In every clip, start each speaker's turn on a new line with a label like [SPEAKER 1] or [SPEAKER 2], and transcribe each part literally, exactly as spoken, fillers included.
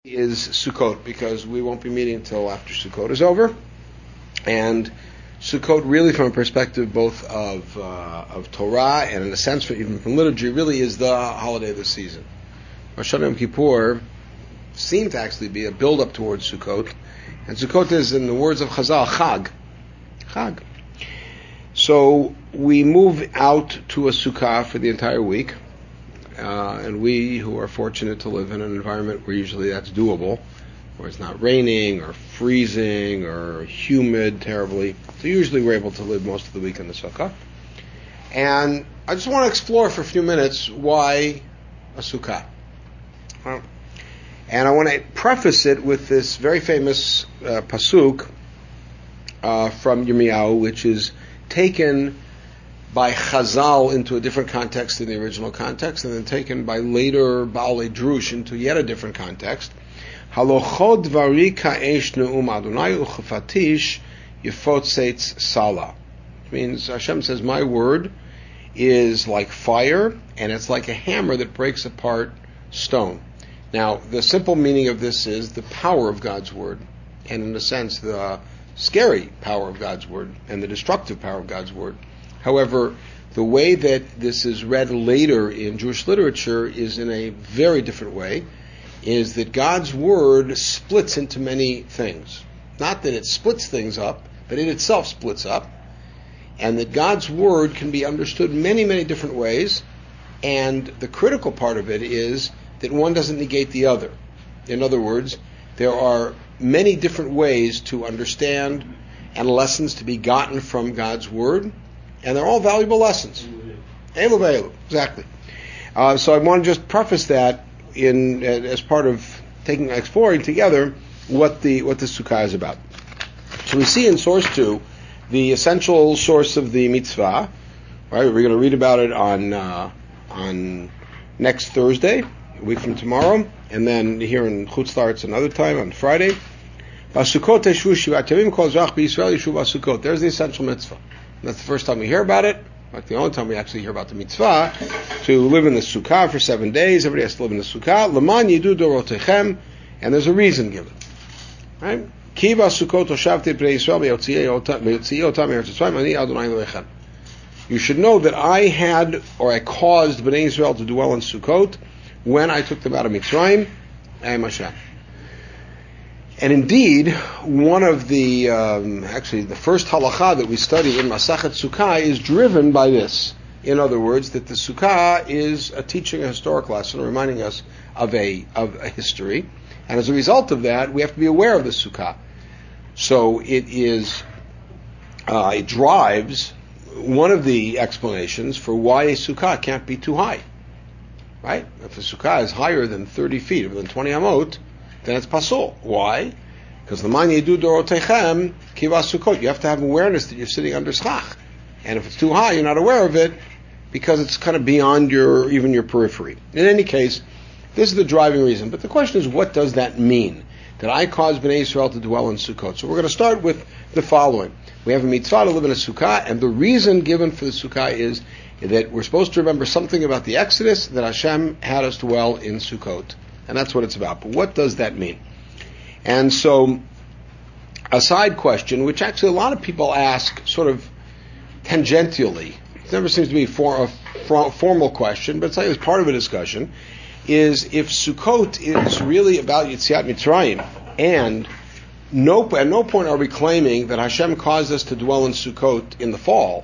[SPEAKER 1] Is Sukkot, because we won't be meeting until after Sukkot is over, and Sukkot really, from a perspective both of uh, of Torah and in a sense for, even from liturgy, really is the holiday of the season. Rosh Hashanah and Kippur seem to actually be a build-up towards Sukkot, and Sukkot is, in the words of Chazal, Chag. Chag. So we move out to a Sukkah for the entire week. Uh, and we who are fortunate to live in an environment where usually that's doable, where it's not raining or freezing or humid terribly, so usually we're able to live most of the week in the sukkah. And I just want to explore for a few minutes why a sukkah. Well, and I want to preface it with this very famous uh, pasuk uh, from Yirmiyahu, which is taken by Chazal into a different context than the original context, and then taken by later Baalei Drush into yet a different context. Halochod dvari ka'esh ne'um Adonai uchefatish yifotzetz sala. Which means Hashem says, my word is like fire, and it's like a hammer that breaks apart stone. Now, the simple meaning of this is the power of God's word, and in a sense, the scary power of God's word, and the destructive power of God's word. However, the way that this is read later in Jewish literature is in a very different way, is that God's word splits into many things. Not that it splits things up, but it itself splits up, and that God's word can be understood many, many different ways, and the critical part of it is that one doesn't negate the other. In other words, there are many different ways to understand and lessons to be gotten from God's word, and they're all valuable lessons. Elu ve'elu, exactly. Uh, so I want to just preface that in uh, as part of taking exploring together what the what the sukkah is about. So we see in source two the essential source of the mitzvah. Right, we're going to read about it on uh, on next Thursday, a week from tomorrow, and then here in Chutz La'aretz another time on Friday. There's the essential mitzvah. That's the first time we hear about it. Like the only time we actually hear about the mitzvah, to live in the sukkah for seven days. Everybody has to live in the sukkah. L'man yidu dorotechem, and there's a reason given. Right? Kiva sukkot oshavti b'nei Yisrael b'yotziei otam eretz Mitzrayim ani Adonai Elohechem. You should know that I had, or I caused Bnei Yisrael to dwell in Sukkot when I took them out of Mitzrayim. I am Hashem. And indeed, one of the, um, actually the first halakha that we study in Masachet Sukkah is driven by this. In other words, that the Sukkah is a teaching a historic lesson, reminding us of a of a history. And as a result of that, we have to be aware of the Sukkah. So it is, uh, it drives one of the explanations for why a Sukkah can't be too high. Right? If a Sukkah is higher than thirty feet, or than twenty amot, then it's pasul. Why? Because the man yedu dorotechem kiva sukkot. You have to have awareness that you're sitting under schach, and if it's too high, you're not aware of it because it's kind of beyond your even your periphery. In any case, this is the driving reason. But the question is, what does that mean? That I caused Bnei Yisrael to dwell in Sukkot. So we're going to start with the following: we have a mitzvah to live in a sukkah, and the reason given for the sukkah is that we're supposed to remember something about the Exodus, that Hashem had us dwell in Sukkot. And that's what it's about. But what does that mean? And so, a side question, which actually a lot of people ask sort of tangentially, it never seems to be for a for, formal question, but it's like it's part of a discussion, is if Sukkot is really about Yetziat Mitzrayim, and no, at no point are we claiming that Hashem caused us to dwell in Sukkot in the fall,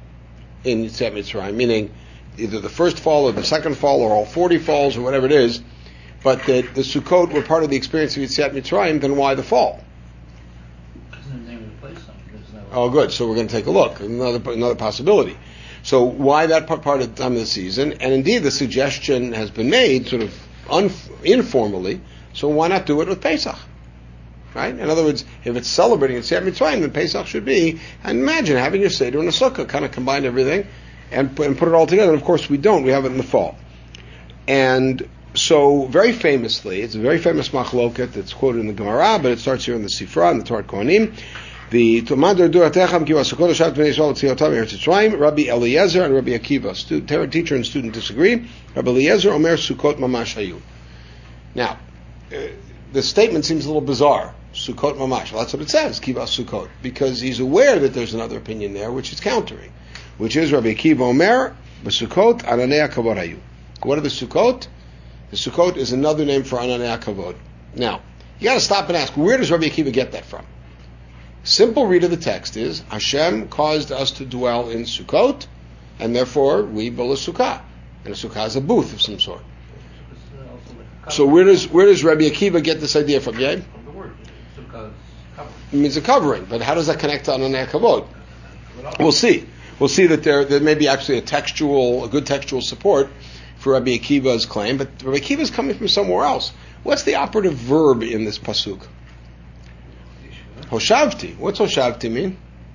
[SPEAKER 1] in Yetziat Mitzrayim, meaning either the first fall or the second fall or all forty falls or whatever it is, but that the Sukkot were part of the experience of Yetziat Mitzrayim, then why the fall?
[SPEAKER 2] Because the name of the place. No
[SPEAKER 1] oh, good. So we're going to take a look. Another another possibility. So why that part of the time of the season? And indeed, the suggestion has been made sort of un- informally. So why not do it with Pesach? Right? In other words, if it's celebrating Yetziat Mitzrayim, then Pesach should be. And imagine having your Seder and a Sukkah, kind of combine everything and put, and put it all together. And of course, we don't. We have it in the fall. And so, very famously, it's a very famous machloket that's quoted in the Gemara, but it starts here in the Sifra, in the Torah Kohanim. The Tomander Duratecham Kiva Sukkot Shat Bnei Yisrael Tziotam Eretz Mitzrayim. Rabbi Eliezer and Rabbi Akiva, student, teacher and student disagree. Rabbi Eliezer Omer Sukkot Mamash Hayu. Now, uh, the statement seems a little bizarre. Sukkot mamash. Well, that's what it says, Kiva Sukkot, because he's aware that there's another opinion there, which is countering, which is Rabbi Akiva Omer, B'Sukkot Ananei HaKavod Hayu. What are the Sukkot? The Sukkot is another name for Ananei HaKavod. Now, you got to stop and ask, where does Rabbi Akiva get that from? Simple read of the text is, Hashem caused us to dwell in Sukkot, and therefore we build a sukkah. And a sukkah is a booth of some sort. So where does where does Rabbi Akiva get this idea from? Yeah?
[SPEAKER 2] From the word. Sukkah is covering.
[SPEAKER 1] It means a covering, but how does that connect to Ananei HaKavod? We'll see. We'll see that there there may be actually a textual, a good textual support for Rabbi Akiva's claim, but Rabbi Akiva is coming from somewhere else. What's the operative verb in this pasuk? Hoshavti. What's Hoshavti mean?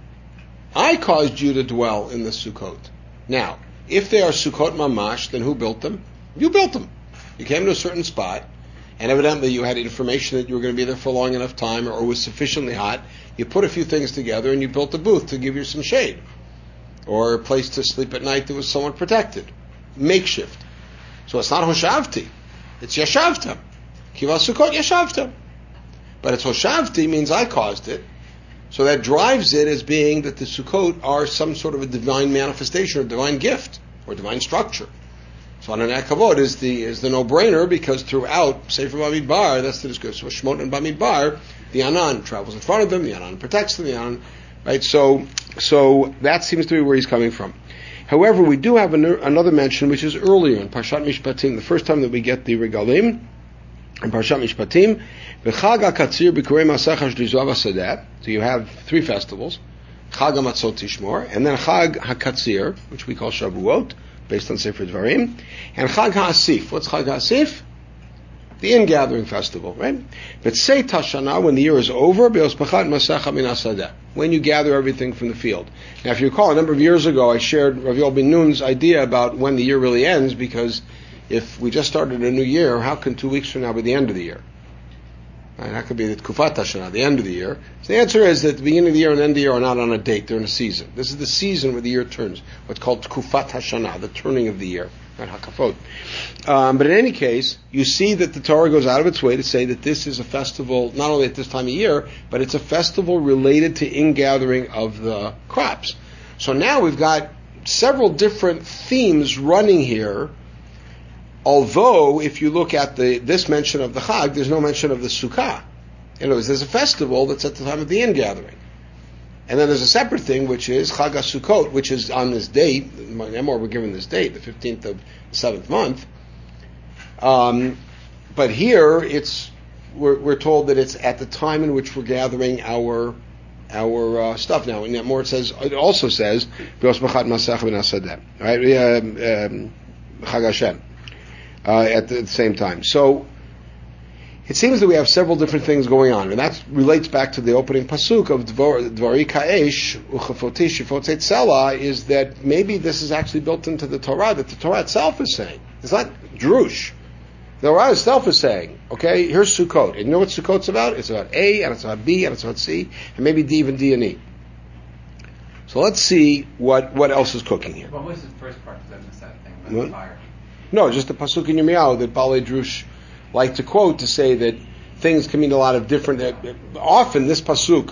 [SPEAKER 1] I caused you to dwell in the Sukkot. Now, if they are Sukkot mamash, then who built them? You built them. You came to a certain spot, and evidently you had information that you were going to be there for a long enough time, or it was sufficiently hot. You put a few things together, and you built a booth to give you some shade, or a place to sleep at night that was somewhat protected. Makeshift. So it's not Hoshavti. It's Yashavta. Kiva Sukkot Yashavta. But it's Hoshavti means I caused it. So that drives it as being that the Sukkot are some sort of a divine manifestation or divine gift or divine structure. So Ananei HaKavod is the is the no-brainer, because throughout Sefer Bamidbar, that's the discussion. So Shemot and Bamidbar, the Anan travels in front of them, the Anan protects them, the Anan, right? So so that seems to be where he's coming from. However, we do have an, another mention which is earlier in Parshat Mishpatim, the first time that we get the Regalim in Parshat Mishpatim. V'chag HaKatzir b'kurei Masach HaShlizav HaSadet. So you have three festivals, Chag HaMatzot Tishmor, and then Chag HaKatzir, which we call Shavuot, based on Sefer Dvarim, and Chag HaAsif. What's Chag HaAsif? The ingathering festival, right? But say Tashana, when the year is over, Be'ospachat Masecha Min HaSadet, when you gather everything from the field. Now, if you recall, a number of years ago, I shared Rav Yoel Ben Nun's idea about when the year really ends, because if we just started a new year, how can two weeks from now be the end of the year? Right? That could be the Tkufat Hashanah, the end of the year. So the answer is that the beginning of the year and the end of the year are not on a date, they're in a season. This is the season where the year turns, what's called Tkufat Hashanah, the turning of the year, not Hakafot. Um, but in any case, you see that the Torah goes out of its way to say that this is a festival, not only at this time of year, but it's a festival related to ingathering of the crops. So now we've got several different themes running here. Although, if you look at the this mention of the Chag, there's no mention of the Sukkah. In other words, there's a festival that's at the time of the ingathering. And then there's a separate thing, which is Chag HaSukkot, which is on this date, my Emor we're given this date, the fifteenth of the seventh month. Um, but here, it's we're, we're told that it's at the time in which we're gathering our our uh, stuff now. And more it says, it also says, right, um, um, Chag Hashem. Uh, at the, at the same time. So, it seems that we have several different things going on, and that relates back to the opening pasuk of Dvari Ka'esh, Uchafoti Shifot Tzela, is that maybe this is actually built into the Torah, that the Torah itself is saying. It's not Drush. The Torah itself is saying, okay, here's Sukkot. And you know what Sukkot's about? It's about A, and it's about B, and it's about C, and maybe D, even D and E. So let's see what, what else is cooking here.
[SPEAKER 3] What was the first part? Because I missed that thing about the fire.
[SPEAKER 1] No, just the pasuk in Yirmiyahu that Balei Drush like to quote to say that things can mean a lot of different. Uh, often this pasuk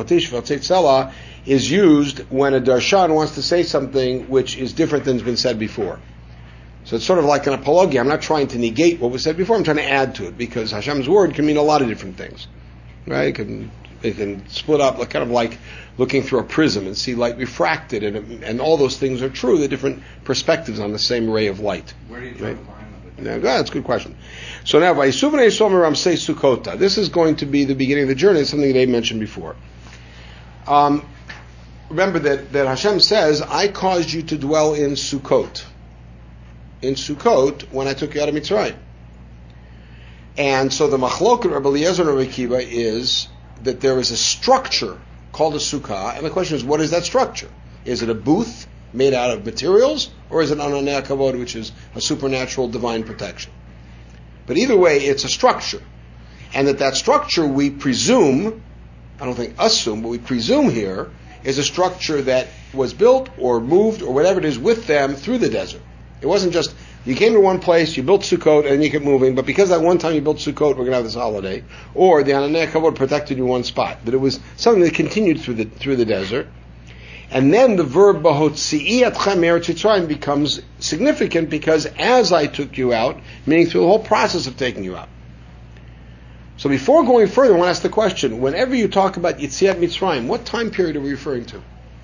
[SPEAKER 1] is used when a darshan wants to say something which is different than's been said before. So it's sort of like an apologia. I'm not trying to negate what was said before. I'm trying to add to it, because Hashem's word can mean a lot of different things, right? It can it can split up, like kind of like looking through a prism and see light refracted, and and all those things are true. The different perspectives on the same ray of light.
[SPEAKER 3] Where do you draw
[SPEAKER 1] right?
[SPEAKER 3] the line of it?
[SPEAKER 1] Yeah, that's a good question. So now, Vayisuvnei Somer Ramsei Sukkota. This is going to be the beginning of the journey. It's something that I mentioned before. Um, remember that, that Hashem says, "I caused you to dwell in Sukkot." In Sukkot, when I took you out of Mitzrayim. And so the machloket Rabbi Eliezer and Rabbi Akiva is that there is a structure called a sukkah, and the question is, what is that structure? Is it a booth made out of materials, or is it Ananei HaKavod, which is a supernatural divine protection? But either way, it's a structure. And that that structure, we presume, I don't think assume, but we presume here, is a structure that was built or moved or whatever it is with them through the desert. It wasn't just You came to one place, you built Sukkot, and you kept moving, but because that one time you built Sukkot, we're going to have this holiday. Or the Ananei Kavod protected you in one spot. That it was something that continued through the through the desert. And then the verb Bahotzi'i atchem me'eretz Yitzrayim becomes significant because as I took you out, meaning through the whole process of taking you out. So before going further, I want to ask the question, whenever you talk about Yetziat Mitzrayim, what time period are we referring to?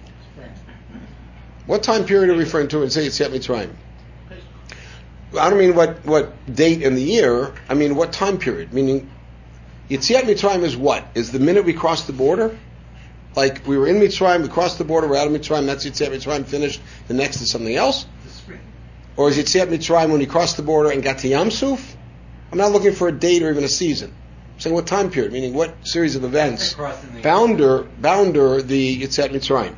[SPEAKER 1] What time period are we referring to when say Yetziat Mitzrayim? I don't mean what, what date in the year, I mean what time period. Meaning, Yetziat Mitzrayim is what? Is the minute we cross the border? Like, we were in Mitzrayim, we crossed the border, we're out of Mitzrayim, that's Yetziat Mitzrayim, finished, the next is something else?
[SPEAKER 2] The spring.
[SPEAKER 1] Or is Yetziat Mitzrayim when we crossed the border and got to Yam Suf? I'm not looking for a date or even a season. I'm saying what time period, meaning what series of events bounder, bounder the Yetziat Mitzrayim.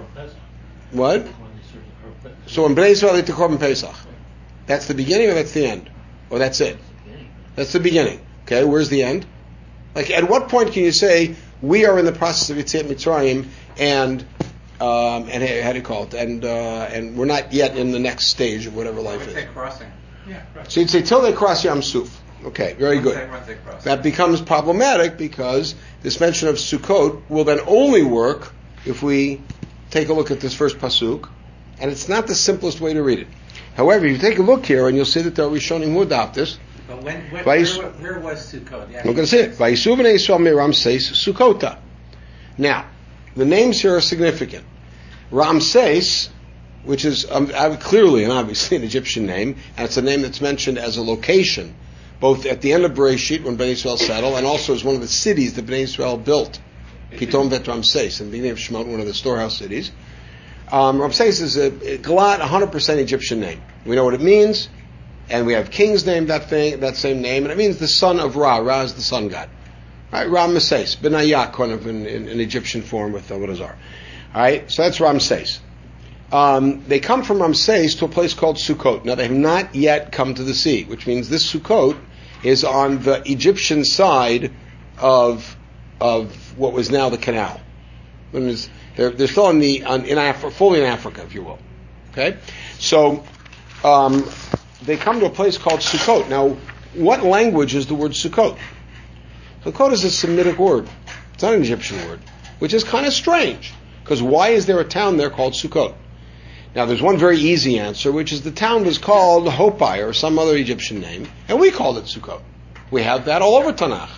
[SPEAKER 1] What? So when Bnei Yisrael ate the Korban Pesach, that's the beginning or that's the end? Or that's it? That's the beginning. Okay, where's the end? Like, at what point can you say, we are in the process of Yetziat Mitzrayim, and um, and how do you call it? And uh, and we're not yet in the next stage of whatever life is.
[SPEAKER 3] Say crossing.
[SPEAKER 2] Yeah, right.
[SPEAKER 1] So you'd say till they cross Yam Suf. Okay, very
[SPEAKER 3] Once
[SPEAKER 1] good.
[SPEAKER 3] they- once they cross.
[SPEAKER 1] That becomes problematic because this mention of Sukkot will then only work if we take a look at this first pasuk, and it's not the simplest way to read it. However, if you take a look here, and you'll see that the Rishonim who adopt this,
[SPEAKER 2] But when, when,
[SPEAKER 1] Vais-
[SPEAKER 2] where, where was Sukkot? Yeah.
[SPEAKER 1] I'm going to say it. Vayisu b'nei Yisrael mi Ramses Sukkota. Now, the names here are significant. Ramses, which is um, clearly and obviously an Egyptian name, and it's a name that's mentioned as a location, both at the end of Bereshit when Bnei Yisrael settled, and also as one of the cities that Bnei Yisrael built, Pitom Bet Ramses, in the beginning of Shemot, one of the storehouse cities. Um, Ramses is a, a Galat, one hundred percent Egyptian name. We know what it means. And we have kings named that thing, that same name, and it means the son of Ra. Ra is the sun god. Right? Ramses, Benayak, kind of in, in, in Egyptian form with uh, what is Ar. All right, so that's Ramses. Um, they come from Ramses to a place called Sukkot. Now they have not yet come to the sea, which means this Sukkot is on the Egyptian side of of what was now the canal. That means they're, they're still in the on, in Af- fully in Africa, if you will. Okay, so. Um, They come to a place called Sukkot. Now, what language is the word Sukkot? Sukkot is a Semitic word. It's not an Egyptian word, which is kind of strange. Because why is there a town there called Sukkot? Now, there's one very easy answer, which is the town was called Hopai or some other Egyptian name, and we called it Sukkot. We have that all over Tanakh.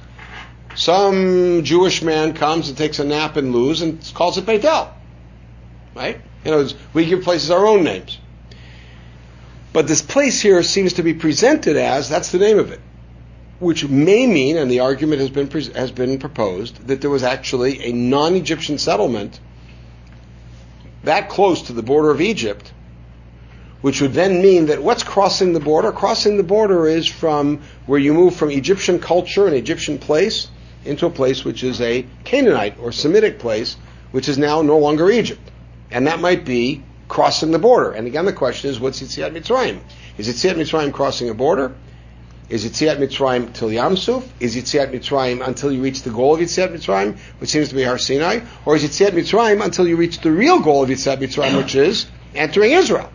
[SPEAKER 1] Some Jewish man comes and takes a nap in Luz and calls it Beitel. Right? You know, we give places our own names. But this place here seems to be presented as, that's the name of it, which may mean, and the argument has been has been proposed, that there was actually a non-Egyptian settlement that close to the border of Egypt, which would then mean that what's crossing the border? Crossing the border is from where you move from Egyptian culture, an Egyptian place, into a place which is a Canaanite or Semitic place, which is now no longer Egypt. And that might be crossing the border. And again, the question is, what's Yetziat Mitzrayim? Is Yetziat Mitzrayim crossing a border? Is Yetziat Mitzrayim till Yam Suf? Is Yetziat Mitzrayim until you reach the goal of Yetziat Mitzrayim, which seems to be Har Sinai? Or is Yetziat Mitzrayim until you reach the real goal of Yetziat Mitzrayim, which is entering Israel?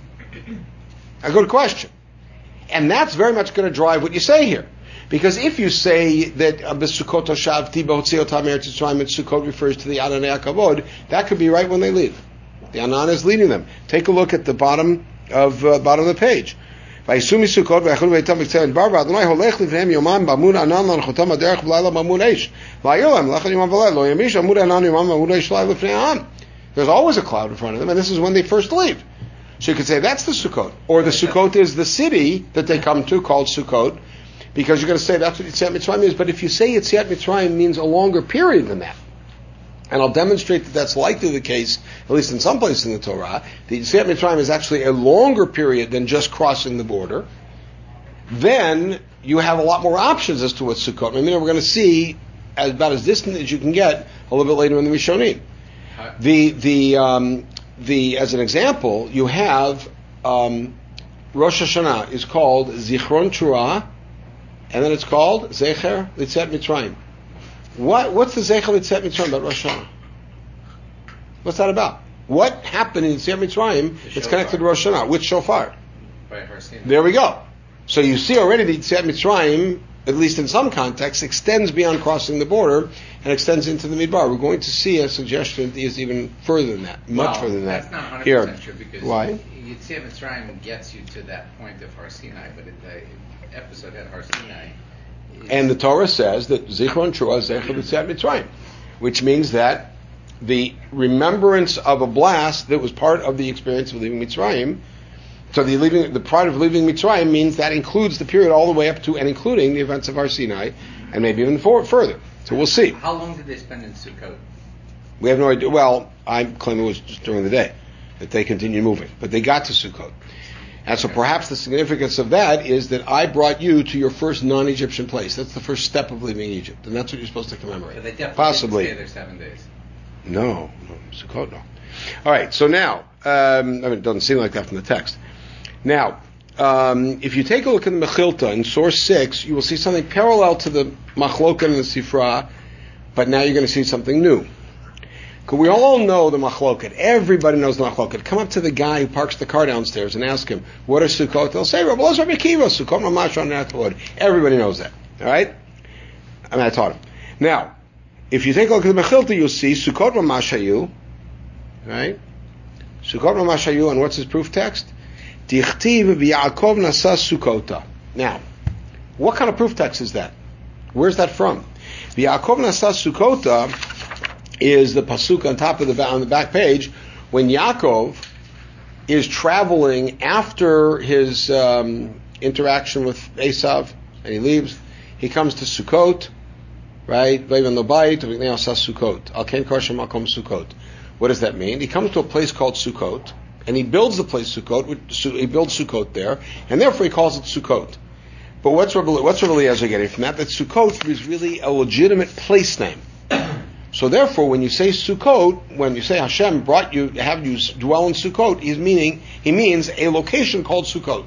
[SPEAKER 1] A good question. And that's very much going to drive what you say here. Because if you say that B'Sukkot Shavti B'Hotziot HaMeretz Yisrael, and Sukkot refers to the Ananei Kavod, that could be right when they leave. The Anan is leading them. Take a look at the bottom of uh, bottom of the page. Vayisumi Sukkot v'achlu v'yitam v'ktzei bar v'Adonai holech livneim yomam b'amun anan l'anchotam aderech v'layla b'amun eish v'ayolem l'achad yomam v'layla lo yamish amun anan yomam b'amun eish l'ayla l'fnei ha'am. There's always a cloud in front of them, and this is when they first leave. So you could say that's the Sukkot, or the Sukkot is the city that they come to called Sukkot, because you're going to say that's what Yetziat Mitzrayim is. But if you say Yetziat Mitzrayim means a longer period than that, and I'll demonstrate that that's likely the case, at least in some places in the Torah, the Yetziat Mitzrayim is actually a longer period than just crossing the border, then you have a lot more options as to what Sukkot. I mean, we're going to see as, about as distant as you can get a little bit later in the Rishonim. The the um, the as an example, you have um, Rosh Hashanah is called Zichron Torah, and then it's called Zecher Yetziat Mitzrayim. What, what's the Zecher Yetziat Mitzrayim about Rosh Hashanah? What's that about? What happened in Yetziat Mitzrayim that's connected to Rosh Hashanah? Which shofar?
[SPEAKER 3] by Har Sinai.
[SPEAKER 1] There we go. So you see already the Yetziat Mitzrayim, at least in some contexts, extends beyond crossing the border and extends into the Midbar. We're going to see a suggestion that is even further than that, much
[SPEAKER 3] well,
[SPEAKER 1] further than
[SPEAKER 3] that's
[SPEAKER 1] that.
[SPEAKER 3] That's not one hundred percent
[SPEAKER 1] Here.
[SPEAKER 3] true because
[SPEAKER 1] Why?
[SPEAKER 3] Yetziat Mitzrayim gets you to that point of Har Sinai, but the episode at Har Sinai.
[SPEAKER 1] And the Torah says that Zichron Trua Zecher Yetziat Mitzrayim, which means that the remembrance of a blast that was part of the experience of leaving Mitzrayim. So the leaving, the part of leaving Mitzrayim means that includes the period all the way up to and including the events of Har Sinai, and maybe even for, further. So we'll see.
[SPEAKER 3] How long did they spend in Sukkot?
[SPEAKER 1] We have no idea. Well, I claim it was just during the day that they continued moving, but they got to Sukkot. And so perhaps the significance of that is that I brought you to your first non-Egyptian place. That's the first step of leaving Egypt, and that's what you're supposed to commemorate.
[SPEAKER 3] But they definitely
[SPEAKER 1] Possibly.
[SPEAKER 3] didn't stay there seven days.
[SPEAKER 1] No, no, Sukkot, no. All right, so now, um, I mean, it doesn't seem like that from the text. Now, um, if you take a look at the Mechilta in source six, you will see something parallel to the Machloket and the Sifra, but now you're going to see something new. Because we all know the Machloket. Everybody knows the Machloket. Come up to the guy who parks the car downstairs and ask him, what is Sukkot? They'll say, Rabbi Elazar Bekiva, Sukkot Mamash on Natalod. Everybody knows that. All right? I mean, I taught him. Now, if you take a look at the Mechilta, you'll see Sukkot Mamash Hayu, right? Sukkot Mamash Hayu, and what's his proof text? Dichtiv v'Yaakov nasa Sukkota. Now, what kind of proof text is that? Where's that from? V'Yaakov nasa Sukkota is the pasuk on top of the on the back page when Yaakov is traveling after his um, interaction with Esav and he leaves. He comes to Sukkot, right? Vayvan lobayit v'nei asa Sukkot. Al ken kar shemakom Sukkot. What does that mean? He comes to a place called Sukkot. And he builds the place Sukkot. He builds Sukkot there, and therefore he calls it Sukkot. But what's Rabbi, what's Rabbi Eliezer getting from that? That Sukkot is really a legitimate place name. So therefore, when you say Sukkot, when you say Hashem brought you, have you dwell in Sukkot, he's meaning he means a location called Sukkot,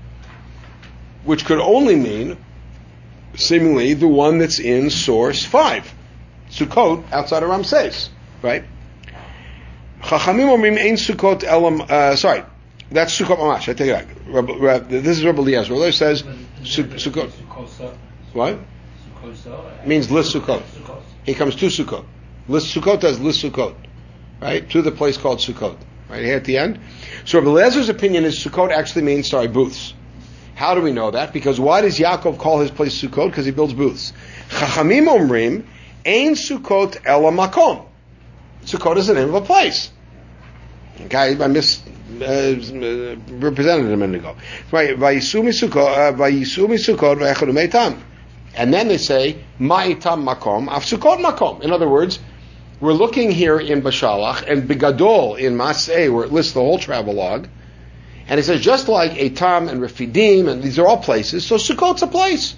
[SPEAKER 1] which could only mean, seemingly, the one that's in source five, Sukkot outside of Ramses, right? Chachamim omrim ein Sukkot elam. Uh, sorry, that's Sukkot Mamash. I take it back. Reb, Reb, this is Rabbi Eliezer. Rabbi says su, Sukkot. What? Means lis Sukkot. He comes to Sukkot. Lis Sukkot is lis Sukkot, right? To the place called Sukkot, right here at the end. So Rabbi Eliezer's opinion is Sukkot actually means sorry booths. How do we know that? Because why does Yaakov call his place Sukkot? Because he builds booths. Chachamim omrim ein Sukkot elam makom. Sukkot is the name of a place. Okay, I misrepresented uh, a minute ago. Right, Vayisumi Sukkot, Vayisumi Sukkot, Vayachadu Meitam. And then they say, Ma'itam Makom, Af Sukkot Makom. In other words, we're looking here in Bashalach, and Begadol in Mas'eh, where it lists the whole travelogue, and it says, just like Etam and Refidim, and these are all places, so Sukkot's a place.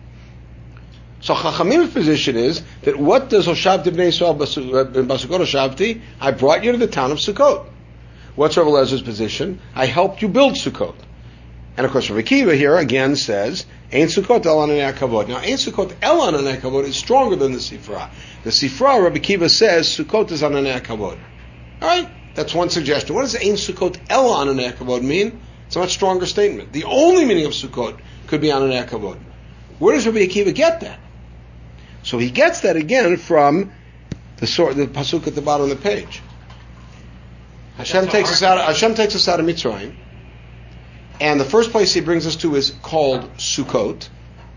[SPEAKER 1] So Chachamim's position is that what does Hoshavti b'nei Yisrael b'Sukkot Hoshavti? I brought you to the town of Sukkot. What's Rabbi Elazar's position? I helped you build Sukkot. And of course, Rabbi Akiva here again says, Ein Sukkot el ananei kavod. Now, Ein Sukkot el ananei kavod is stronger than the Sifra. The Sifra, Rabbi Akiva says, Sukkot is ananei kavod. All right, that's one suggestion. What does Ein Sukkot el ananei kavod mean? It's a much stronger statement. The only meaning of Sukkot could be ananei kavod. Where does Rabbi Akiva get that? So he gets that again from the sort, the pasuk at the bottom of the page. Hashem takes us out. Hashem takes us out of Mitzrayim, and the first place He brings us to is called Sukkot.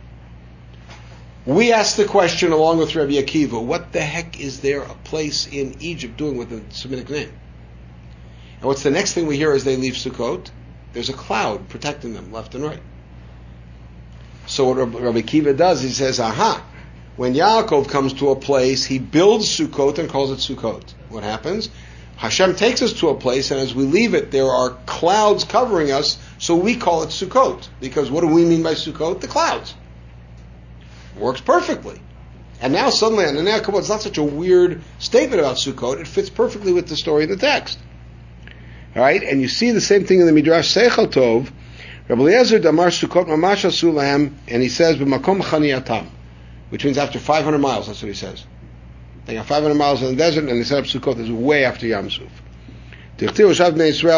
[SPEAKER 1] We ask the question, along with Rabbi Akiva, what the heck is there a place in Egypt doing with a Semitic name? And what's the next thing we hear as they leave Sukkot? There's a cloud protecting them left and right. So what Rabbi Akiva does, he says, aha. When Yaakov comes to a place, he builds Sukkot and calls it Sukkot. What happens? Hashem takes us to a place, and as we leave it, there are clouds covering us, so we call it Sukkot. Because what do we mean by Sukkot? The clouds. It works perfectly. And now suddenly, on the Yaakov, it's not such a weird statement about Sukkot. It fits perfectly with the story in the text. All right? And you see the same thing in the Midrash Seichel Tov. Rabbi Eliezer Damar Sukkot Mamash Asu Lahem, and he says, B'makom Chaniyatam. Which means after five hundred miles, that's what he says. They got five hundred miles in the desert, and they set up Sukkot. This is way after Yam Suf. Dichtiv Hoshav Bnei Yisrael,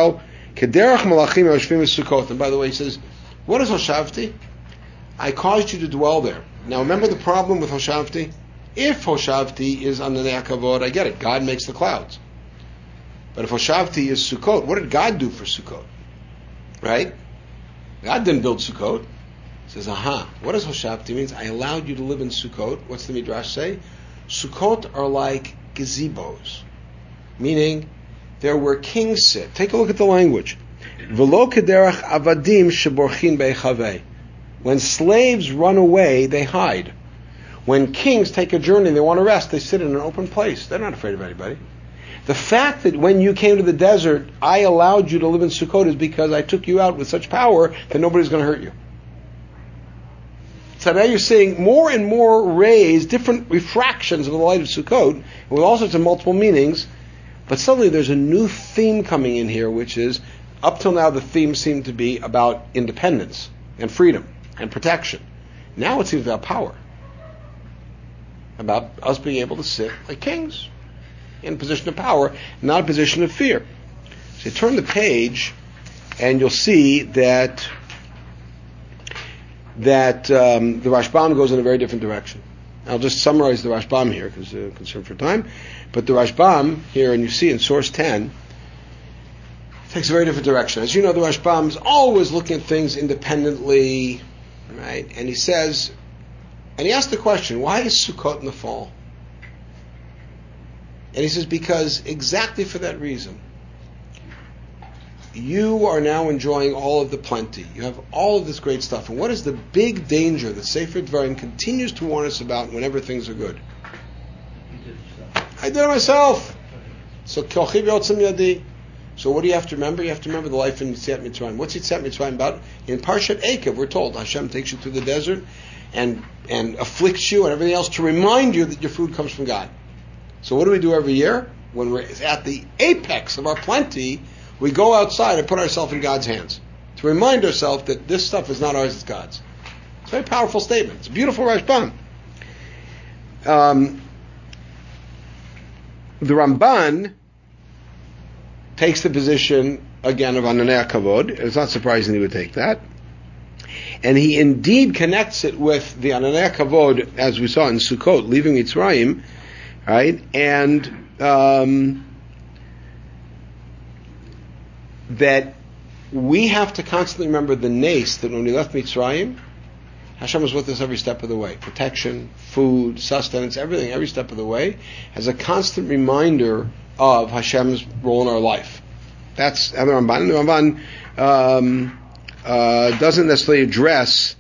[SPEAKER 1] Kederach malachim yoshvim Sukkot. And by the way, he says, what is Hoshavti? I caused you to dwell there. Now remember the problem with Hoshavti? If Hoshavti is Ananei Kavod, I get it. God makes the clouds. But if Hoshavti is Sukkot, what did God do for Sukkot? Right? God didn't build Sukkot. He says, aha, what does Hoshavti means? I allowed you to live in Sukkot. What's the Midrash say? Sukkot are like gazebos. Meaning, they're where kings sit. Take a look at the language. V'lo kederach avadim sheborchin beichaveh. When slaves run away, they hide. When kings take a journey and they want to rest, they sit in an open place. They're not afraid of anybody. The fact that when you came to the desert, I allowed you to live in Sukkot is because I took you out with such power that nobody's going to hurt you. So now you're seeing more and more rays, different refractions of the light of Sukkot, with all sorts of multiple meanings, but suddenly there's a new theme coming in here, which is, up till now the theme seemed to be about independence and freedom and protection. Now it seems about power. About us being able to sit like kings in a position of power, not a position of fear. So you turn the page and you'll see that that um, the Rashbam goes in a very different direction. I'll just summarize the Rashbam here because I'm uh, concerned for time. But the Rashbam here, and you see in source ten, takes a very different direction. As you know, the Rashbam is always looking at things independently, right? And he says, and he asks the question, why is Sukkot in the fall? And he says, because exactly for that reason. You are now enjoying all of the plenty. You have all of this great stuff. And what is the big danger that Sefer Dvarim continues to warn us about whenever things are good? I did it myself. So, so what do you have to remember? You have to remember the life in Yetziat Mitzrayim. What's Yetziat Mitzrayim about? In Parshat Eikev, we're told Hashem takes you through the desert and and afflicts you and everything else to remind you that your food comes from God. So what do we do every year? When we're at the apex of our plenty, we go outside and put ourselves in God's hands to remind ourselves that this stuff is not ours, it's God's. It's a very powerful statement. It's a beautiful Rashbam. Um, the Ramban takes the position, again, of Ananei Kavod. It's not surprising he would take that. And he indeed connects it with the Ananei Kavod, as we saw in Sukkot, leaving Mitzrayim, right? And um, that we have to constantly remember the nace that when we left Mitzrayim, Hashem was with us every step of the way. Protection, food, sustenance, everything, every step of the way, as a constant reminder of Hashem's role in our life. That's the Ramban. The Ramban um, uh, doesn't necessarily address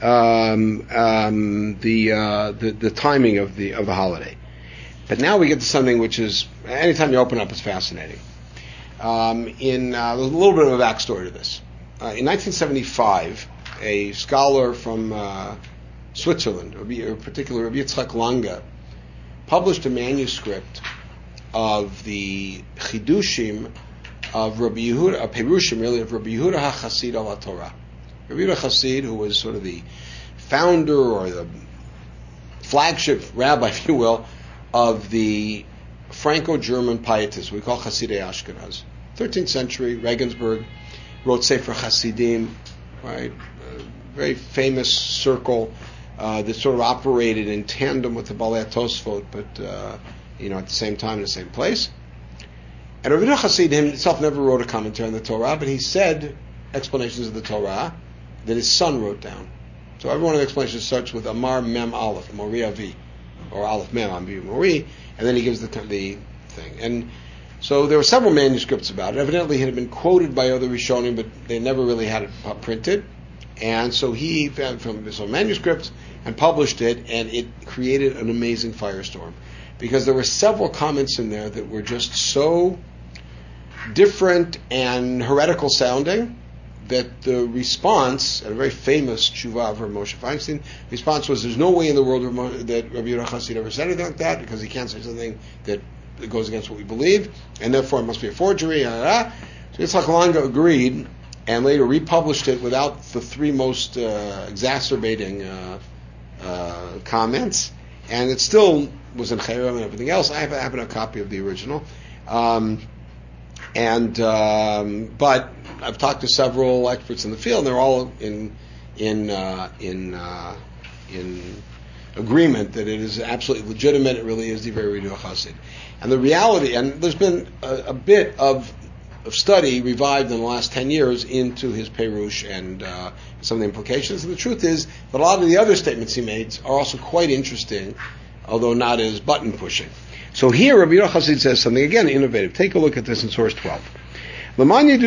[SPEAKER 1] um, um, the, uh, the the timing of the of the holiday. But now we get to something which is, anytime you open up, it's fascinating. Um, in uh, there's a little bit of a backstory to this. Uh, in nineteen seventy-five, a scholar from uh, Switzerland, or particularly Rabbi Yitzchak Lange, published a manuscript of the Chidushim of Rabbi Yehuda, a Perushim really, of Rabbi Yehuda HaChasid al Torah. Rabbi Yehuda HaChasid, who was sort of the founder or the flagship rabbi, if you will, of the Franco-German pietists, we call Hasidei Ashkenaz. thirteenth century, Regensburg, wrote Sefer Hasidim, right? A very famous circle uh, that sort of operated in tandem with the Balei Tosfot, but uh, you know, at the same time in the same place. And Rabbi Yehuda himself never wrote a commentary on the Torah, but he said explanations of the Torah that his son wrote down. So every one of the explanations starts with Amar Mem Aleph, Mori Avi, or Aleph Mem Avi Mori, and then he gives the the thing. And so there were several manuscripts about it. Evidently it had been quoted by other Rishonim, but they never really had it printed. And so he found from some manuscripts and published it, and it created an amazing firestorm. Because there were several comments in there that were just so different and heretical sounding that the response, a very famous tshuva of Moshe Feinstein, response was, there's no way in the world that Rabbi Yehuda HaChasid ever said anything like that, because he can't say something that goes against what we believe, and therefore it must be a forgery, blah, blah, blah. So Yitzchak Lange agreed, and later republished it without the three most uh, exacerbating uh, uh, comments, and it still was in Chayrim and everything else. I have, I have a copy of the original. Um, and um, but I've talked to several experts in the field, and they're all in in uh, in uh, in agreement that it is absolutely legitimate. It really is the very Ridua Chassid. And the reality, and there's been a, a bit of of study revived in the last ten years into his Perush and uh, some of the implications. And the truth is that a lot of the other statements he made are also quite interesting, although not as button pushing. So here, Rabbi Yehuda Chassid says something again innovative. Take a look at this in source twelve. All right.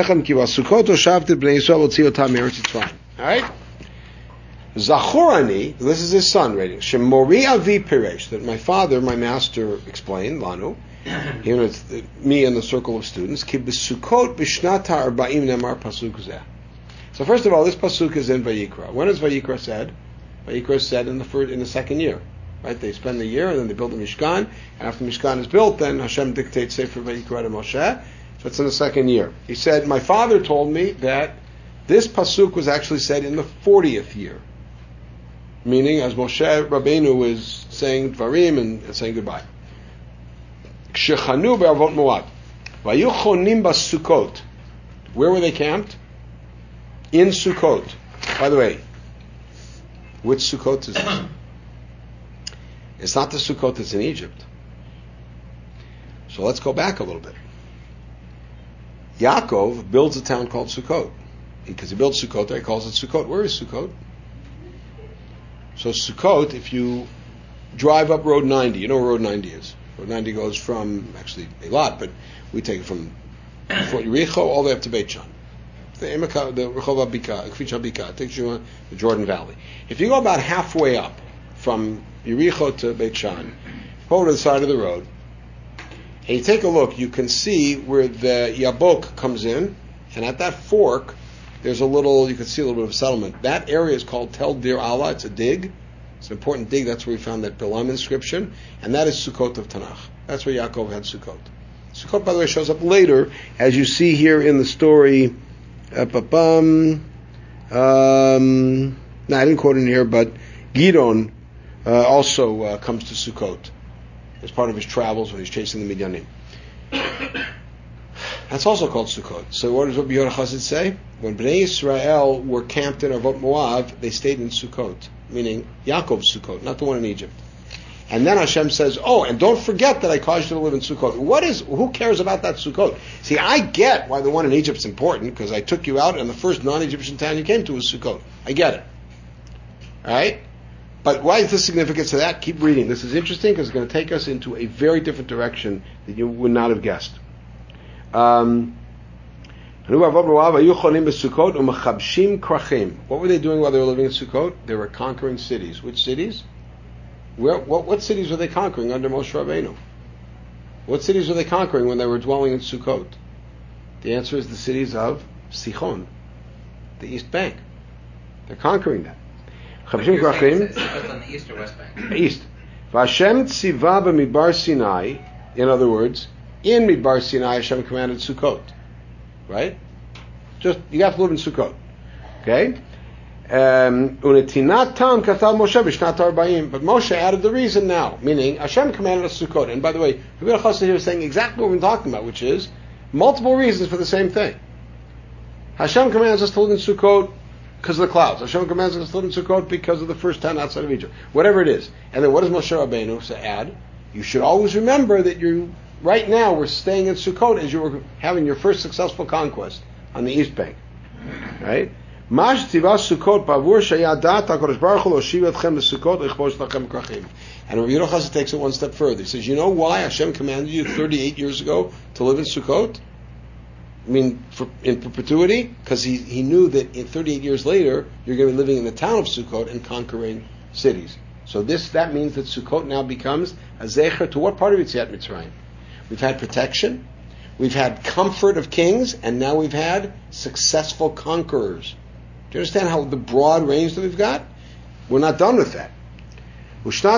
[SPEAKER 1] Zachorani, this is his son reading. Shemori avi piresh, that my father, my master, explained. Lanu, here it's me and the circle of students. Ki b'sukkot b'shnata arba'im nemar pasuk zeh. So first of all, this pasuk is in Vayikra. When is Vayikra said? Vayikra is said in the first, in the second year. Right? They spend the year and then they build the Mishkan. And after the Mishkan is built, then Hashem dictates Sefer Vayikra to Moshe. So it's in the second year. He said, my father told me that this pasuk was actually said in the fortieth year. Meaning, as Moshe Rabbeinu is saying Dvarim and, and saying goodbye. Shechanu be'avot Moab. Vayu chonim b'Sukkot. Where were they camped? In Sukkot. By the way, which Sukkot is this? It's not the Sukkot that's in Egypt. So let's go back a little bit. Yaakov builds a town called Sukkot. Because he builds Sukkot there, he calls it Sukkot. Where is Sukkot? So Sukkot, if you drive up Road ninety, you know where Road ninety is. Road ninety goes from, actually a lot, but we take it from Fort Yericho all the way up to Beit Shan. The Emeka, the Rehov HaBika, Kfich HaBika, takes you on the Jordan Valley. If you go about halfway up from Yericho to Beit Shan, go to the side of the road, and you take a look, you can see where the Yabok comes in, and at that fork, there's a little, you can see a little bit of a settlement. That area is called Tel Dir Allah. It's a dig. It's an important dig. That's where we found that Bilam inscription. And that is Sukkot of Tanakh. That's where Yaakov had Sukkot. Sukkot, by the way, shows up later, as you see here in the story. Um, um, no, I didn't quote it in here, but Gidon uh, also uh, comes to Sukkot as part of his travels when he's chasing the Midyanim. That's also called Sukkot. So what does Rabbi Yehuda Chassid say? When Bnei Yisrael were camped in Avot Moab, they stayed in Sukkot, meaning Yaakov's Sukkot, not the one in Egypt. And then Hashem says, oh, and don't forget that I caused you to live in Sukkot. What is, who cares about that Sukkot? See, I get why the one in Egypt's important, because I took you out and the first non-Egyptian town you came to was Sukkot. I get it. Alright? But why is the significance of that? Keep reading. This is interesting because it's going to take us into a very different direction that you would not have guessed. Um, what were they doing while they were living in Sukkot? They were conquering cities. Which cities? Where, what, what cities were they conquering under Moshe Rabbeinu? What cities were they conquering when they were dwelling in Sukkot? The answer is the cities of Sichon, the East Bank. They're conquering that. Chabshim Krachim.
[SPEAKER 3] On the east or west bank?
[SPEAKER 1] East. Vashem tziva b'midbar Sinai. In other words, in Midbar Sinai, Hashem commanded Sukkot. Right? Just, you have to live in Sukkot. Okay? Unetinat tam katal Moshe b'shnat arba'im. But Moshe added the reason now, meaning Hashem commanded us Sukkot. And by the way, Rabbi Chassid here is saying exactly what we've been talking about, which is multiple reasons for the same thing. Hashem commands us to live in Sukkot because of the clouds. Hashem commands us to live in Sukkot because of the first town outside of Egypt. Whatever it is. And then what does Moshe Rabbeinu say add? You should always remember that you right now we're staying in Sukkot as you were having your first successful conquest on the East Bank. Right? And Rabbi Yehuda Chassid takes it one step further. He says, you know why Hashem commanded you thirty-eight years ago to live in Sukkot? I mean, for, in perpetuity? Because he, he knew that in thirty-eight years later, you're going to be living in the town of Sukkot and conquering cities. So this that means that Sukkot now becomes a zecher to what part of Yetziat Mitzrayim? We've had protection, we've had comfort of kings, and now we've had successful conquerors. Do you understand how the broad range that we've got? We're not done with that. And this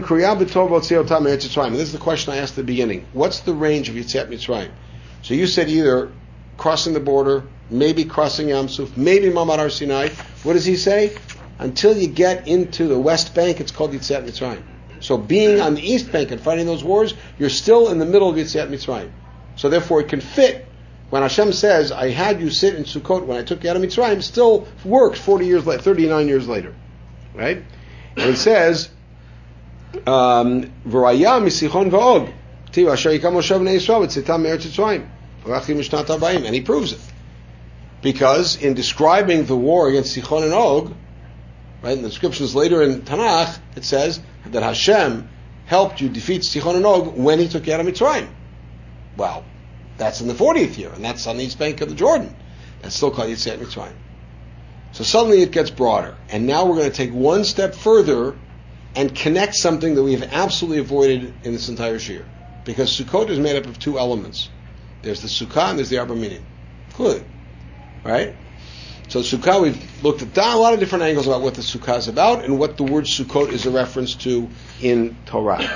[SPEAKER 1] is the question I asked at the beginning. What's the range of Yetziat Mitzrayim? So you said either crossing the border, maybe crossing Yam Suf, maybe Mamad Har Sinai. What does he say? Until you get into the West Bank, it's called Yetziat Mitzrayim. So being on the East Bank and fighting those wars, you're still in the middle of Yetziat Mitzrayim. So therefore it can fit when Hashem says, I had you sit in Sukkot when I took you out of Mitzrayim, still works forty years later, thirty-nine years later. Right? And it says, um, V'raya misichon v'og, tiv asher yikam Moshe b'nei Yisrael v'tzitam me'eretz Mitzrayim, v'rachim mishnat habayim, and he proves it. Because in describing the war against Sichon and Og, right, in the descriptions later in Tanakh, it says that Hashem helped you defeat Sichon and Og when he took you out of Mitzrayim. Well, that's in the fortieth year, and that's on the east bank of the Jordan. That's still called Yetziat Mitzrayim. So suddenly it gets broader, and now we're going to take one step further and connect something that we have absolutely avoided in this entire shir. Because Sukkot is made up of two elements. There's the Sukkah and there's the Arba Minim. Clearly. Right? So Sukkah, we've looked at a lot of different angles about what the Sukkah is about and what the word Sukkot is a reference to in Torah.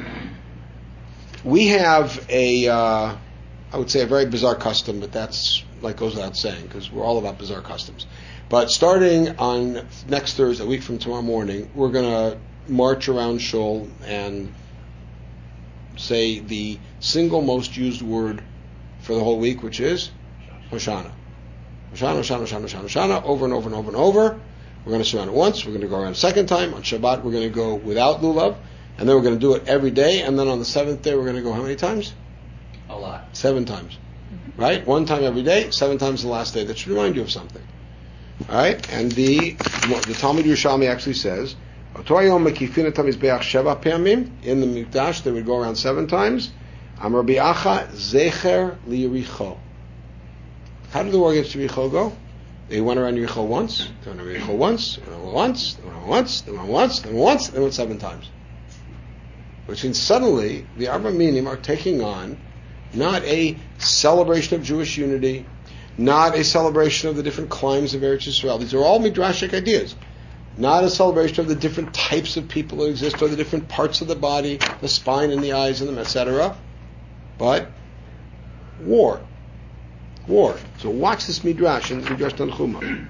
[SPEAKER 1] We have a, uh, I would say a very bizarre custom, but that's like goes without saying because we're all about bizarre customs. But starting on next Thursday, a week from tomorrow morning, we're going to march around Shul and say the single most used word for the whole week, which is Hoshana. Hoshana, Hoshana, Hoshana, Hoshana, Hoshana, over and over and over and over. We're going to surround it once. We're going to go around a second time. On Shabbat, we're going to go without lulav. And then we're going to do it every day. And then on the seventh day, we're going to go how many times?
[SPEAKER 3] A lot.
[SPEAKER 1] Seven times. Right? One time every day, seven times the last day. That should remind you of something. All right? And the the Talmud Yerushalmi actually says, in the Mikdash, they would go around seven times. Amar bi'acha zecher liyericho. How did the war against Yericho go? They went around Yericho once, they went around Yericho once, they went once, they went once, they went once, they went once, they went seven times. Which means suddenly the Arba Minim are taking on not a celebration of Jewish unity, not a celebration of the different climes of Eretz Yisrael. These are all midrashic ideas. Not a celebration of the different types of people that exist, or the different parts of the body, the spine and the eyes and the et cetera. But war. War. So watch this midrash in Midrash Tanchuma.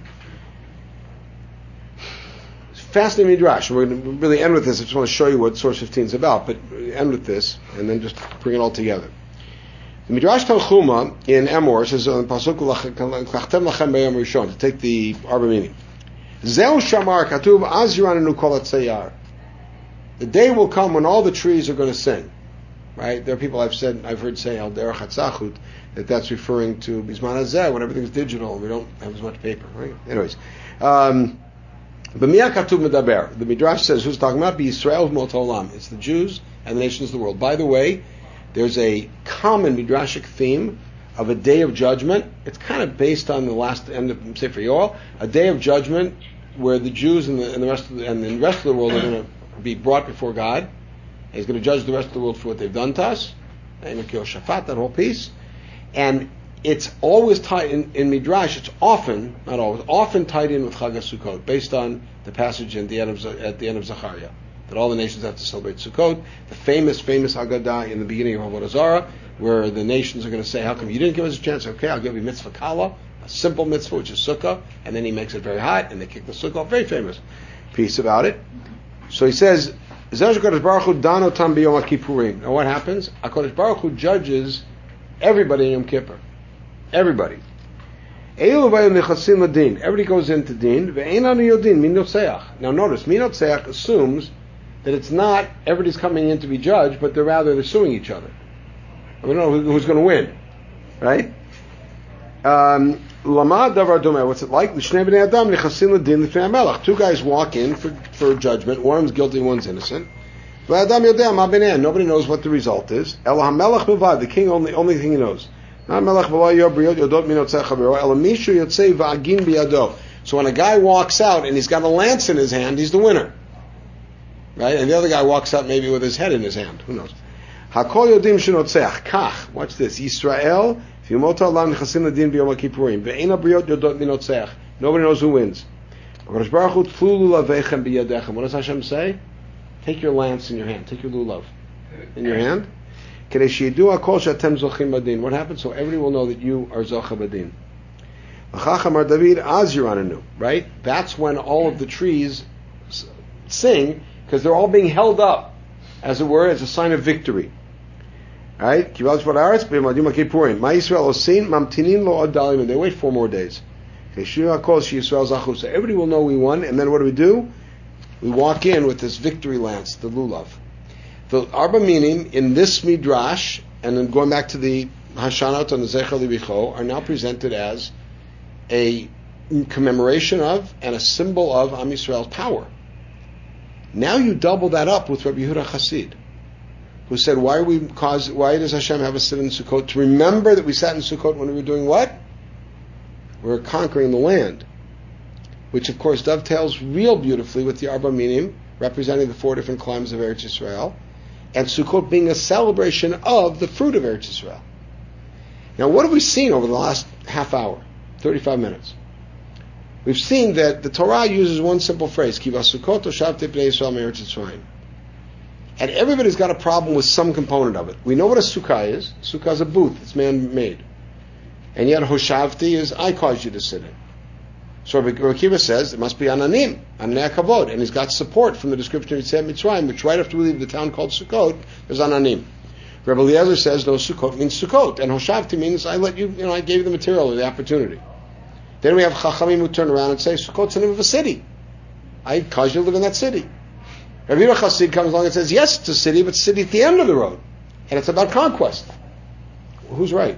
[SPEAKER 1] It's fascinating midrash. We're going to really end with this. I just want to show you what Source fifteen is about, but end with this and then just bring it all together. The Midrash Tanchuma in Emor says on Pasuk Lachtem Lachem B'Yom Rishon, to take the Arba Minim. Zeu Shamar Katuv Az Yiranenu Kol Hatzayar. The day will come when all the trees are going to sing. Right? There are people I've said, I've heard say Al Derech Hatzachut, that that's referring to Bizman Hazeh, when everything's digital and we don't have as much paper. Right? Anyways, um, B'miyah Katuv Medaber. The Midrash says, who's talking about? B'Yisrael V'mot Olam. It's the Jews and the nations of the world. By the way, there's a common midrashic theme of a day of judgment. It's kind of based on the last end of Sefer Yoel, a day of judgment where the Jews and the, and the rest of the, and the rest of the world are going to be brought before God. And He's going to judge the rest of the world for what they've done to us. Shafat, that whole piece. And it's always tied in, in Midrash. It's often, not always, often tied in with Chag HaSukkot, based on the passage at the end of at the end of Zechariah, that all the nations have to celebrate Sukkot. The famous, famous Haggadah in the beginning of Avodah Zarah, where the nations are going to say, "How come you didn't give us a chance?" Okay, I'll give you mitzvah kala, a simple mitzvah which is sukkah, and then he makes it very hot, and they kick the sukkah off. Very famous piece about it. So he says, "Zesh Baruch Hu dano tam b'Yom Kippurim." Now what happens? HaKadosh Baruch Hu judges everybody in Yom Kippur. Everybody. Everybody goes into din. Now notice, minotzeach assumes that it's not everybody's coming in to be judged, but they're rather they're suing each other. We don't know who's going to win, right? Um, what's it like? Two guys walk in for, for judgment. One's guilty, one's innocent. Nobody knows what the result is. The king only only thing he knows. So when a guy walks out and he's got a lance in his hand, he's the winner, right? And the other guy walks out maybe with his head in his hand. Who knows? Hakol yodim shenotzeach. Kach. Watch this. Yisrael. Nobody knows who wins. What does Hashem say? Take your lance in your hand. Take your lulav in your hand. What happens? So everybody will know that you are Zocha Badin. Right? That's when all of the trees sing, because they're all being held up, as it were, as a sign of victory. Right? Kibbutz B'Aretz B'Modim HaKippurim. Ma Yisrael Osin Mamtinin Lo Ad Dalim, and they wait four more days. So everybody will know we won, and then what do we do? We walk in with this victory lance, the lulav. The Arba Minim in this midrash, and then going back to the Hashanot and the Zecher Libicho, are now presented as a commemoration of and a symbol of Am Yisrael's power. Now you double that up with Rabbi Yehuda Chassid, who said, "Why are we cause? Why does Hashem have us sit in Sukkot? To remember that we sat in Sukkot when we were doing what? We were conquering the land." Which, of course, dovetails real beautifully with the Arba Minim, representing the four different climes of Eretz Yisrael, and Sukkot being a celebration of the fruit of Eretz Yisrael. Now, what have we seen over the last half hour, thirty-five minutes? We've seen that the Torah uses one simple phrase, Ki v'Sukkot hoshavte bnei Yisrael me'eretz Yisrael. And everybody's got a problem with some component of it. We know what a sukkah is. Sukkah is a booth. It's man-made. And yet hoshavti is, I caused you to sit in. So Rabbi Akiva says it must be ananim, ananei kavod, and he's got support from the description of Yetziat Mitzrayim, which right after we leave the town called Sukkot, there's ananim. Rabbi Eliezer says no, Sukkot means Sukkot, and hoshavti means I let you, you know, I gave you the material or the opportunity. Then we have Chachamim who turn around and say Sukkot's the name of a city. I caused you to live in that city. Rabbi Yehuda Chassid comes along and says yes, it's a city, but it's a city at the end of the road, and it's about conquest. Who's right?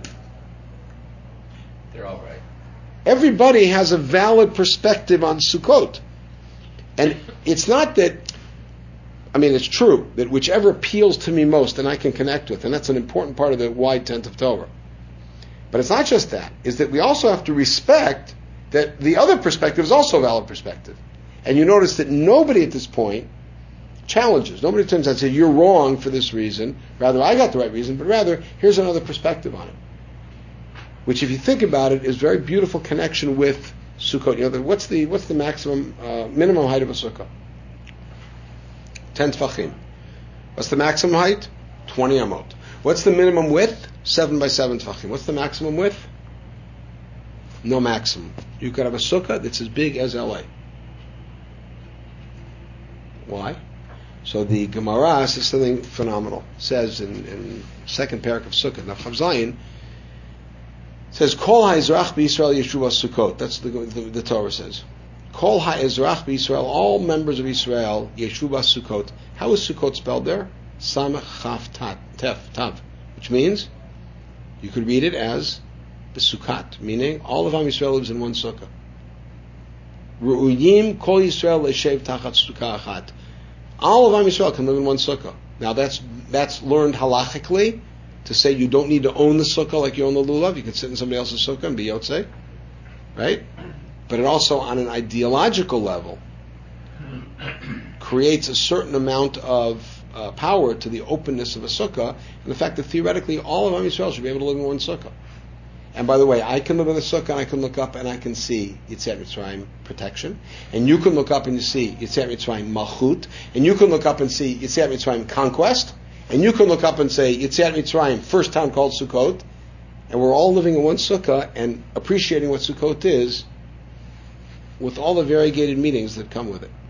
[SPEAKER 3] They're all right.
[SPEAKER 1] Everybody has a valid perspective on Sukkot. And it's not that, I mean, it's true that whichever appeals to me most and I can connect with, and that's an important part of the wide tent of Torah. But it's not just that, is that we also have to respect that the other perspective is also a valid perspective. And you notice that nobody at this point challenges. Nobody turns out and says, you're wrong for this reason. Rather, I got the right reason, but rather, here's another perspective on it. Which, if you think about it, is very beautiful connection with Sukkot. You know, the, what's the what's the maximum uh, minimum height of a sukkah? Ten tefachim. What's the maximum height? Twenty amot. What's the minimum width? Seven by seven tefachim. What's the maximum width? No maximum. You could have a sukkah that's as big as L A. Why? So the Gemara says something phenomenal. It says in, in second parak of Sukkah, Naf Chav Zayin, says, Kol ha'ezrach b'Yisrael yeshuva Sukkot. That's the, the the Torah says. Kol ha'ezrach b'Yisrael, all members of Israel, yeshuva Sukkot. How is Sukkot spelled there? Samach chaf tat, tef, tav. Which means, you could read it as the Sukkot, meaning all of Am Yisrael lives in one sukkah. Ru'uyim kol Yisrael le'shev tachat sukkah achat. All of Am Yisrael can live in one sukkah. Now that's that's learned halachically, to say you don't need to own the sukkah like you own the lulav. You can sit in somebody else's sukkah and be yotzei, right? But it also, on an ideological level, creates a certain amount of uh, power to the openness of a sukkah, and the fact that theoretically all of Am Yisrael should be able to live in one sukkah. And by the way, I can live in a sukkah and I can look up and I can see Yetziat Mitzrayim protection, and you can look up and you see Yetziat Mitzrayim malchut, and you can look up and see Yetziat Mitzrayim conquest. And you can look up and say, Yetziat Mitzrayim, first town called Sukkot, and we're all living in one sukkah and appreciating what Sukkot is with all the variegated meanings that come with it.